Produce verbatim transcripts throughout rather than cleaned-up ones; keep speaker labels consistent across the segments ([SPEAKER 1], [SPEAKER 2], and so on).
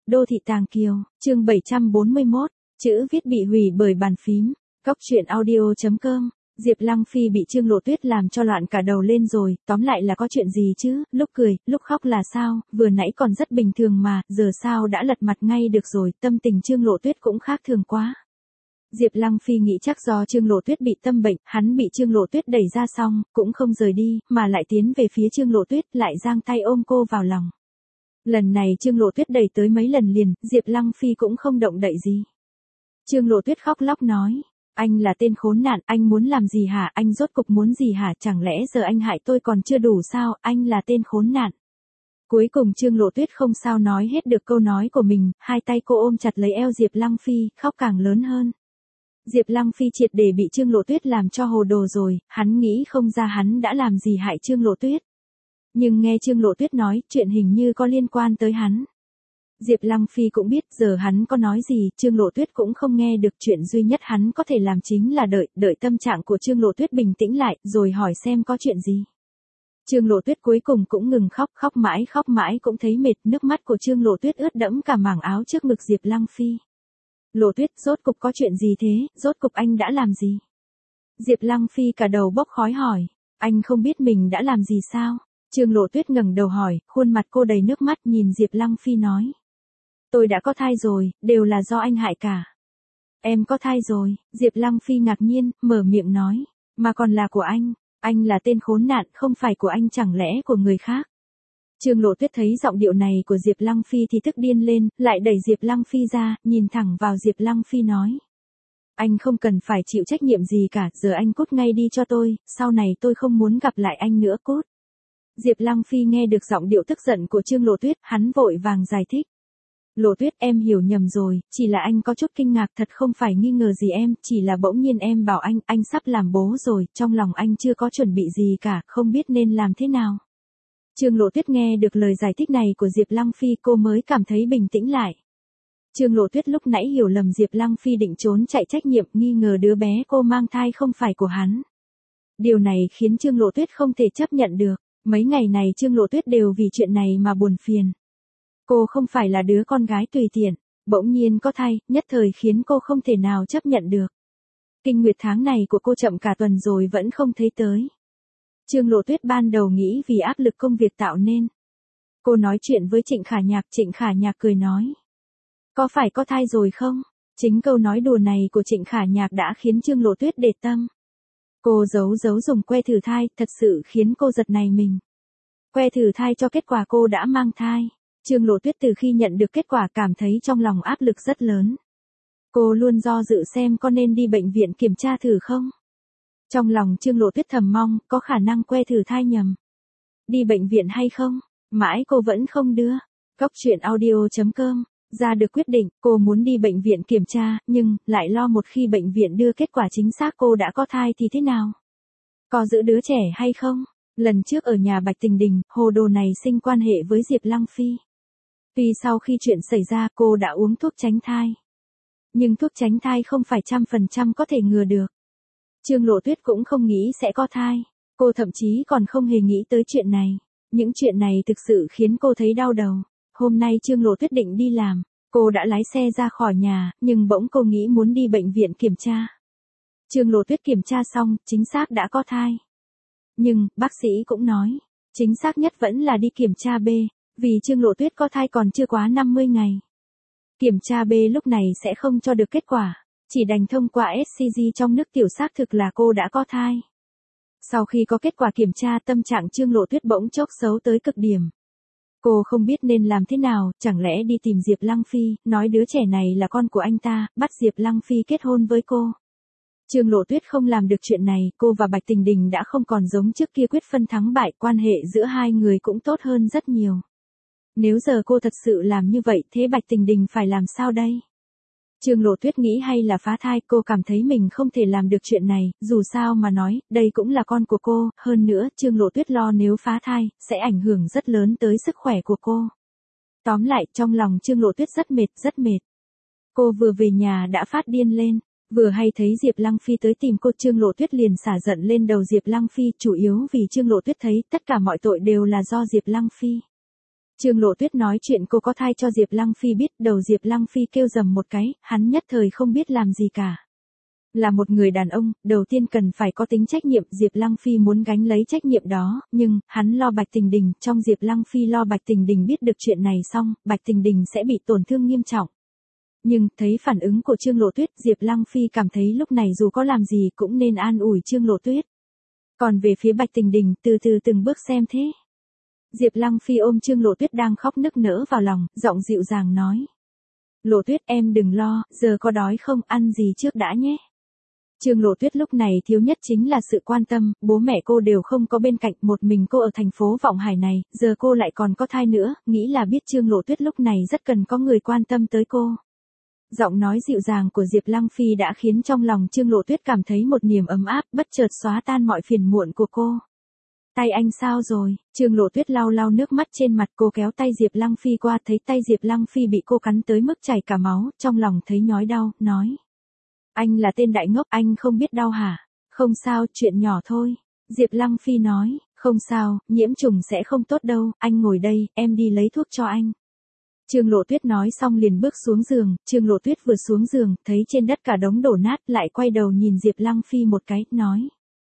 [SPEAKER 1] Đô thị Tàng Kiều, chương bảy trăm bốn mươi mốt, chữ viết bị hủy bởi bàn phím. Cóc truyện audio chấm com. Diệp Lăng Phi bị Trương Lộ Tuyết làm cho loạn cả đầu lên rồi, tóm lại là có chuyện gì chứ, lúc cười, lúc khóc là sao, vừa nãy còn rất bình thường mà, giờ sao đã lật mặt ngay được rồi, tâm tình Trương Lộ Tuyết cũng khác thường quá. Diệp Lăng Phi nghĩ chắc do Trương Lộ Tuyết bị tâm bệnh, hắn bị Trương Lộ Tuyết đẩy ra xong, cũng không rời đi, mà lại tiến về phía Trương Lộ Tuyết, lại giang tay ôm cô vào lòng. Lần này Trương Lộ Tuyết đẩy tới mấy lần liền, Diệp Lăng Phi cũng không động đậy gì. Trương Lộ Tuyết khóc lóc nói, anh là tên khốn nạn, anh muốn làm gì hả, anh rốt cục muốn gì hả, chẳng lẽ giờ anh hại tôi còn chưa đủ sao, anh là tên khốn nạn. Cuối cùng Trương Lộ Tuyết không sao nói hết được câu nói của mình, hai tay cô ôm chặt lấy eo Diệp Lăng Phi, khóc càng lớn hơn. Diệp Lăng Phi triệt để bị Trương Lộ Tuyết làm cho hồ đồ rồi, hắn nghĩ không ra hắn đã làm gì hại Trương Lộ Tuyết. Nhưng nghe Trương Lộ Tuyết nói, chuyện hình như có liên quan tới hắn. Diệp Lăng Phi cũng biết giờ hắn có nói gì, Trương Lộ Tuyết cũng không nghe được, chuyện duy nhất hắn có thể làm chính là đợi, đợi tâm trạng của Trương Lộ Tuyết bình tĩnh lại, rồi hỏi xem có chuyện gì. Trương Lộ Tuyết cuối cùng cũng ngừng khóc, khóc mãi khóc mãi cũng thấy mệt, nước mắt của Trương Lộ Tuyết ướt đẫm cả mảng áo trước ngực Diệp Lăng Phi. Lộ Tuyết, rốt cục có chuyện gì thế, rốt cục anh đã làm gì? Diệp Lăng Phi cả đầu bốc khói hỏi, anh không biết mình đã làm gì sao? Trương Lộ Tuyết ngẩng đầu hỏi, khuôn mặt cô đầy nước mắt nhìn Diệp Lăng Phi nói. Tôi đã có thai rồi, đều là do anh hại cả. Em có thai rồi, Diệp Lăng Phi ngạc nhiên, mở miệng nói, mà còn là của anh, anh là tên khốn nạn, không phải của anh chẳng lẽ của người khác. Trương Lộ Tuyết thấy giọng điệu này của Diệp Lăng Phi thì tức điên lên, lại đẩy Diệp Lăng Phi ra, nhìn thẳng vào Diệp Lăng Phi nói. Anh không cần phải chịu trách nhiệm gì cả, giờ anh cút ngay đi cho tôi, sau này tôi không muốn gặp lại anh nữa, cút. Diệp Lăng Phi nghe được giọng điệu tức giận của Trương Lộ Tuyết, hắn vội vàng giải thích. Lộ Tuyết, em hiểu nhầm rồi, chỉ là anh có chút kinh ngạc, thật không phải nghi ngờ gì em, chỉ là bỗng nhiên em bảo anh, anh sắp làm bố rồi, trong lòng anh chưa có chuẩn bị gì cả, không biết nên làm thế nào. Trương Lộ Tuyết nghe được lời giải thích này của Diệp Lăng Phi, cô mới cảm thấy bình tĩnh lại. Trương Lộ Tuyết lúc nãy hiểu lầm Diệp Lăng Phi định trốn chạy trách nhiệm, nghi ngờ đứa bé cô mang thai không phải của hắn. Điều này khiến Trương Lộ Tuyết không thể chấp nhận được, mấy ngày này Trương Lộ Tuyết đều vì chuyện này mà buồn phiền. Cô không phải là đứa con gái tùy tiện, bỗng nhiên có thai, nhất thời khiến cô không thể nào chấp nhận được. Kinh nguyệt tháng này của cô chậm cả tuần rồi vẫn không thấy tới. Trương Lộ Tuyết ban đầu nghĩ vì áp lực công việc tạo nên. Cô nói chuyện với Trịnh Khả Nhạc, Trịnh Khả Nhạc cười nói. Có phải có thai rồi không? Chính câu nói đùa này của Trịnh Khả Nhạc đã khiến Trương Lộ Tuyết để tâm. Cô giấu giấu dùng que thử thai, thật sự khiến cô giật nảy mình. Que thử thai cho kết quả cô đã mang thai. Trương Lộ Tuyết từ khi nhận được kết quả cảm thấy trong lòng áp lực rất lớn. Cô luôn do dự xem có nên đi bệnh viện kiểm tra thử không. Trong lòng Trương Lộ Tuyết thầm mong, có khả năng que thử thai nhầm. Đi bệnh viện hay không? Mãi cô vẫn không đưa. Cóc truyện audio chấm com. Ra được quyết định, cô muốn đi bệnh viện kiểm tra, nhưng, lại lo một khi bệnh viện đưa kết quả chính xác cô đã có thai thì thế nào? Có giữ đứa trẻ hay không? Lần trước ở nhà Bạch Tình Đình, hồ đồ này sinh quan hệ với Diệp Lăng Phi. Tuy sau khi chuyện xảy ra cô đã uống thuốc tránh thai. Nhưng thuốc tránh thai không phải trăm phần trăm có thể ngừa được. Trương Lộ Tuyết cũng không nghĩ sẽ có thai. Cô thậm chí còn không hề nghĩ tới chuyện này. Những chuyện này thực sự khiến cô thấy đau đầu. Hôm nay Trương Lộ Tuyết định đi làm. Cô đã lái xe ra khỏi nhà, nhưng bỗng cô nghĩ muốn đi bệnh viện kiểm tra. Trương Lộ Tuyết kiểm tra xong, chính xác đã có thai. Nhưng, bác sĩ cũng nói, chính xác nhất vẫn là đi kiểm tra B, vì Trương Lộ Tuyết có thai còn chưa quá năm mươi ngày. Kiểm tra B lúc này sẽ không cho được kết quả, chỉ đành thông qua ét xê giê trong nước tiểu xác thực là cô đã có thai. Sau khi có kết quả kiểm tra tâm trạng Trương Lộ Tuyết bỗng chốc xấu tới cực điểm. Cô không biết nên làm thế nào, chẳng lẽ đi tìm Diệp Lăng Phi, nói đứa trẻ này là con của anh ta, bắt Diệp Lăng Phi kết hôn với cô. Trương Lộ Tuyết không làm được chuyện này, cô và Bạch Tình Đình đã không còn giống trước kia quyết phân thắng bại, quan hệ giữa hai người cũng tốt hơn rất nhiều. Nếu giờ cô thật sự làm như vậy, thế Bạch Tình Đình phải làm sao đây? Trương Lộ Tuyết nghĩ hay là phá thai, cô cảm thấy mình không thể làm được chuyện này, dù sao mà nói, đây cũng là con của cô, hơn nữa, Trương Lộ Tuyết lo nếu phá thai, sẽ ảnh hưởng rất lớn tới sức khỏe của cô. Tóm lại, trong lòng Trương Lộ Tuyết rất mệt, rất mệt. Cô vừa về nhà đã phát điên lên. Vừa hay thấy Diệp Lăng Phi tới tìm cô, Trương Lộ Tuyết liền xả giận lên đầu Diệp Lăng Phi, chủ yếu vì Trương Lộ Tuyết thấy tất cả mọi tội đều là do Diệp Lăng Phi. Trương Lộ Tuyết nói chuyện cô có thai cho Diệp Lăng Phi biết, đầu Diệp Lăng Phi kêu rầm một cái, hắn nhất thời không biết làm gì cả. Là một người đàn ông, đầu tiên cần phải có tính trách nhiệm, Diệp Lăng Phi muốn gánh lấy trách nhiệm đó, nhưng, hắn lo Bạch Tình Đình, trong Diệp Lăng Phi lo Bạch Tình Đình biết được chuyện này xong, Bạch Tình Đình sẽ bị tổn thương nghiêm trọng. Nhưng, thấy phản ứng của Trương Lộ Tuyết, Diệp Lăng Phi cảm thấy lúc này dù có làm gì cũng nên an ủi Trương Lộ Tuyết. Còn về phía Bạch Tình Đình, từ từ từng bước xem thế. Diệp Lăng Phi ôm Trương Lộ Tuyết đang khóc nức nở vào lòng, giọng dịu dàng nói. Lộ Tuyết em đừng lo, giờ có đói không, ăn gì trước đã nhé. Trương Lộ Tuyết lúc này thiếu nhất chính là sự quan tâm, bố mẹ cô đều không có bên cạnh, một mình cô ở thành phố Vọng Hải này, giờ cô lại còn có thai nữa, nghĩ là biết Trương Lộ Tuyết lúc này rất cần có người quan tâm tới cô. Giọng nói dịu dàng của Diệp Lăng Phi đã khiến trong lòng Trương Lộ Tuyết cảm thấy một niềm ấm áp, bất chợt xóa tan mọi phiền muộn của cô. Tay anh sao rồi? Trương Lộ Tuyết lau lau nước mắt trên mặt, cô kéo tay Diệp Lăng Phi qua, thấy tay Diệp Lăng Phi bị cô cắn tới mức chảy cả máu, trong lòng thấy nhói đau, nói. Anh là tên đại ngốc, anh không biết đau hả? Không sao, chuyện nhỏ thôi. Diệp Lăng Phi nói, không sao, nhiễm trùng sẽ không tốt đâu, anh ngồi đây, em đi lấy thuốc cho anh. Trương Lộ Tuyết nói xong liền bước xuống giường, Trương Lộ Tuyết vừa xuống giường, thấy trên đất cả đống đổ nát, lại quay đầu nhìn Diệp Lăng Phi một cái, nói.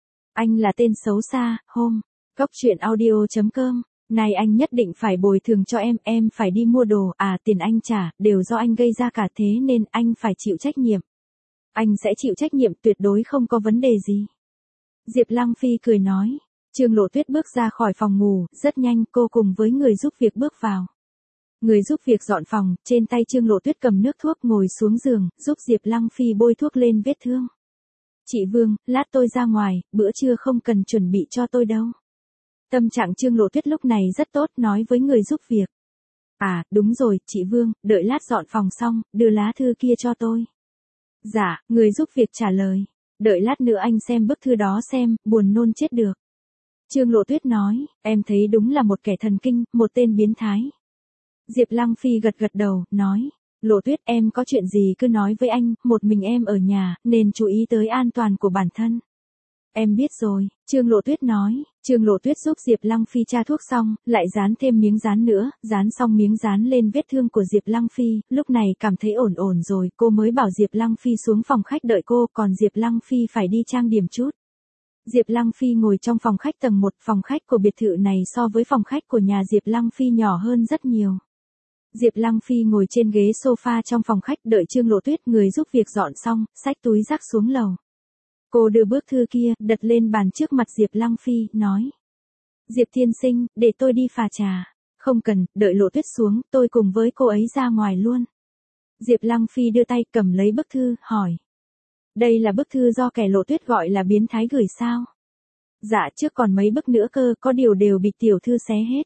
[SPEAKER 1] Anh là tên xấu xa, hôm, cóc truyện audio chấm com, này anh nhất định phải bồi thường cho em, em phải đi mua đồ, à tiền anh trả, đều do anh gây ra cả thế nên anh phải chịu trách nhiệm. Anh sẽ chịu trách nhiệm, tuyệt đối không có vấn đề gì. Diệp Lăng Phi cười nói. Trương Lộ Tuyết bước ra khỏi phòng ngủ, rất nhanh cô cùng với người giúp việc bước vào. Người giúp việc dọn phòng, trên tay Trương Lộ Tuyết cầm nước thuốc ngồi xuống giường, giúp Diệp Lăng Phi bôi thuốc lên vết thương. Chị Vương, lát tôi ra ngoài, bữa trưa không cần chuẩn bị cho tôi đâu. Tâm trạng Trương Lộ Tuyết lúc này rất tốt, nói với người giúp việc. À, đúng rồi, chị Vương, đợi lát dọn phòng xong, đưa lá thư kia cho tôi. Dạ, người giúp việc trả lời. Đợi lát nữa anh xem bức thư đó xem, buồn nôn chết được. Trương Lộ Tuyết nói, em thấy đúng là một kẻ thần kinh, một tên biến thái. Diệp Lăng Phi gật gật đầu, nói, Lộ Tuyết em có chuyện gì cứ nói với anh, một mình em ở nhà, nên chú ý tới an toàn của bản thân. Em biết rồi, Trương Lộ Tuyết nói. Trương Lộ Tuyết giúp Diệp Lăng Phi tra thuốc xong, lại dán thêm miếng dán nữa, dán xong miếng dán lên vết thương của Diệp Lăng Phi, lúc này cảm thấy ổn ổn rồi, cô mới bảo Diệp Lăng Phi xuống phòng khách đợi cô, còn Diệp Lăng Phi phải đi trang điểm chút. Diệp Lăng Phi ngồi trong phòng khách tầng một, phòng khách của biệt thự này so với phòng khách của nhà Diệp Lăng Phi nhỏ hơn rất nhiều. Diệp Lăng Phi ngồi trên ghế sofa trong phòng khách đợi Trương Lộ Tuyết, người giúp việc dọn xong, xách túi rác xuống lầu. Cô đưa bức thư kia, đặt lên bàn trước mặt Diệp Lăng Phi, nói. Diệp tiên sinh, để tôi đi pha trà. Không cần, đợi Lộ Tuyết xuống, tôi cùng với cô ấy ra ngoài luôn. Diệp Lăng Phi đưa tay cầm lấy bức thư, hỏi. Đây là bức thư do kẻ Lộ Tuyết gọi là biến thái gửi sao? Dạ trước còn mấy bức nữa cơ, có điều đều bị tiểu thư xé hết.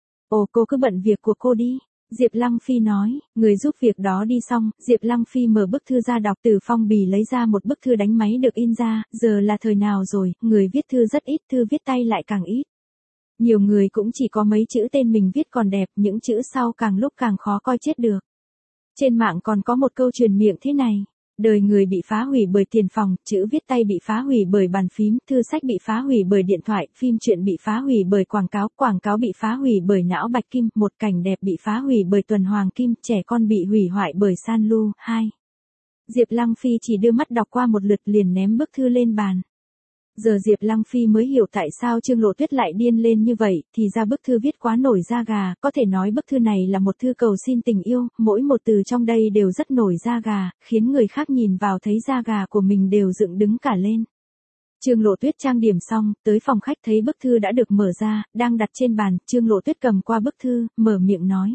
[SPEAKER 1] Ồ cô cứ bận việc của cô đi. Diệp Lăng Phi nói, người giúp việc đó đi xong, Diệp Lăng Phi mở bức thư ra đọc, từ phong bì lấy ra một bức thư đánh máy được in ra, giờ là thời nào rồi, người viết thư rất ít, thư viết tay lại càng ít. Nhiều người cũng chỉ có mấy chữ tên mình viết còn đẹp, những chữ sau càng lúc càng khó coi chết được. Trên mạng còn có một câu truyền miệng thế này. Đời người bị phá hủy bởi tiền phòng, chữ viết tay bị phá hủy bởi bàn phím, thư sách bị phá hủy bởi điện thoại, phim truyện bị phá hủy bởi quảng cáo, quảng cáo bị phá hủy bởi não bạch kim, một cảnh đẹp bị phá hủy bởi tuần hoàng kim, trẻ con bị hủy hoại bởi san lu. hai. Diệp Lăng Phi chỉ đưa mắt đọc qua một lượt liền ném bức thư lên bàn. Giờ Diệp Lăng Phi mới hiểu tại sao Trương Lộ Tuyết lại điên lên như vậy, thì ra bức thư viết quá nổi da gà, có thể nói bức thư này là một thư cầu xin tình yêu, mỗi một từ trong đây đều rất nổi da gà, khiến người khác nhìn vào thấy da gà của mình đều dựng đứng cả lên. Trương Lộ Tuyết trang điểm xong, tới phòng khách thấy bức thư đã được mở ra, đang đặt trên bàn, Trương Lộ Tuyết cầm qua bức thư, mở miệng nói.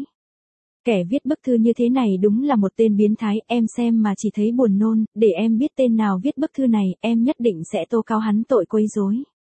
[SPEAKER 1] Kẻ viết bức thư như thế này đúng là một tên biến thái, em xem mà chỉ thấy buồn nôn, để em biết tên nào viết bức thư này, em nhất định sẽ tố cáo hắn tội quấy rối.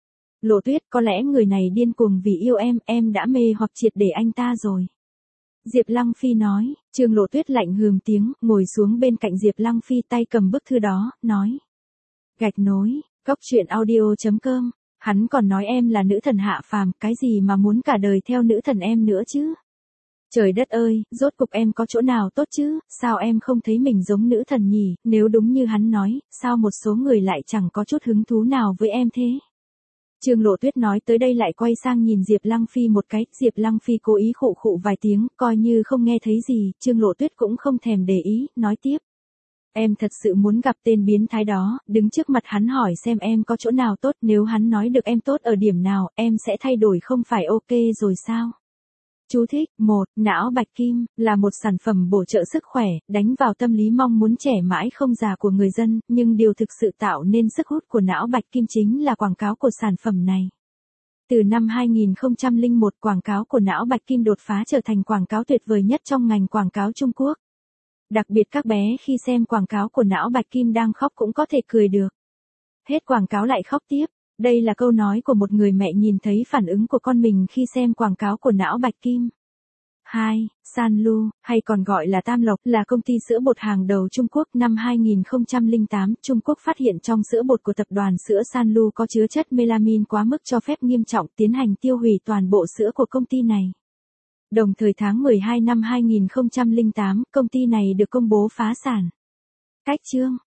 [SPEAKER 1] Lộ Tuyết, có lẽ người này điên cuồng vì yêu em, em đã mê hoặc triệt để anh ta rồi. Diệp Lăng Phi nói, Trương Lộ Tuyết lạnh hừm tiếng, ngồi xuống bên cạnh Diệp Lăng Phi tay cầm bức thư đó, nói. Gạch nối, cóc truyện audio chấm com, hắn còn nói em là nữ thần hạ phàm, cái gì mà muốn cả đời theo nữ thần em nữa chứ? Trời đất ơi, rốt cục em có chỗ nào tốt chứ, sao em không thấy mình giống nữ thần nhỉ, nếu đúng như hắn nói, sao một số người lại chẳng có chút hứng thú nào với em thế? Trương Lộ Tuyết nói tới đây lại quay sang nhìn Diệp Lăng Phi một cái, Diệp Lăng Phi cố ý khụ khụ vài tiếng, coi như không nghe thấy gì, Trương Lộ Tuyết cũng không thèm để ý, nói tiếp. Em thật sự muốn gặp tên biến thái đó, đứng trước mặt hắn hỏi xem em có chỗ nào tốt, nếu hắn nói được em tốt ở điểm nào, em sẽ thay đổi không phải ok rồi sao? Chú thích, một, não bạch kim, là một sản phẩm bổ trợ sức khỏe, đánh vào tâm lý mong muốn trẻ mãi không già của người dân, nhưng điều thực sự tạo nên sức hút của não bạch kim chính là quảng cáo của sản phẩm này. Từ năm hai nghìn không trăm lẻ một, quảng cáo của não bạch kim đột phá trở thành quảng cáo tuyệt vời nhất trong ngành quảng cáo Trung Quốc. Đặc biệt các bé khi xem quảng cáo của não bạch kim đang khóc cũng có thể cười được. Hết quảng cáo lại khóc tiếp. Đây là câu nói của một người mẹ nhìn thấy phản ứng của con mình khi xem quảng cáo của não bạch kim. hai. Sanlu, hay còn gọi là Tam Lộc, là công ty sữa bột hàng đầu Trung Quốc. Năm hai nghìn không trăm lẻ tám, Trung Quốc phát hiện trong sữa bột của tập đoàn sữa Sanlu có chứa chất melamin quá mức cho phép nghiêm trọng, tiến hành tiêu hủy toàn bộ sữa của công ty này. Đồng thời tháng mười hai năm hai nghìn không trăm lẻ tám, công ty này được công bố phá sản. Cách chương